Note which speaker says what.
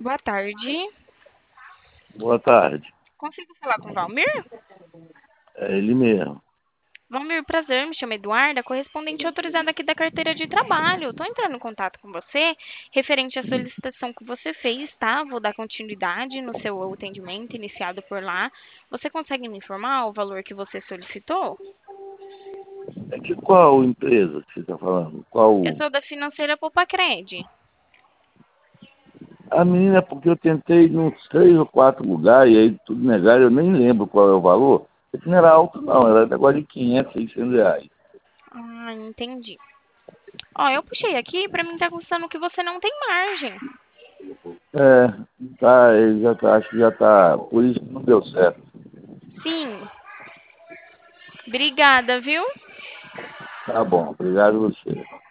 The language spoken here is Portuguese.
Speaker 1: Boa tarde.
Speaker 2: Boa tarde.
Speaker 1: Consigo falar com o Valmir?
Speaker 2: É ele mesmo.
Speaker 1: Valmir, prazer, me chamo Eduarda, correspondente autorizada aqui da carteira de trabalho. Estou entrando em contato com você referente à solicitação que você fez, tá? Vou dar continuidade no seu atendimento iniciado por lá. Você consegue me informar o valor que você solicitou?
Speaker 2: É que qual empresa que você está falando?
Speaker 1: Eu
Speaker 2: Qual?
Speaker 1: sou da financeira Popacred.
Speaker 2: A menina, porque eu tentei em uns 3 ou 4 lugares, e aí tudo negaram, eu nem lembro qual é o valor. Esse não era alto, não, era negócio de 500, R$ 600.
Speaker 1: Ah, entendi. Ó, eu puxei aqui, pra mim tá constando que você não tem margem.
Speaker 2: É, tá, ele já tá, acho que já tá, por isso que não deu certo.
Speaker 1: Sim. Obrigada, viu?
Speaker 2: Tá bom, obrigado a você.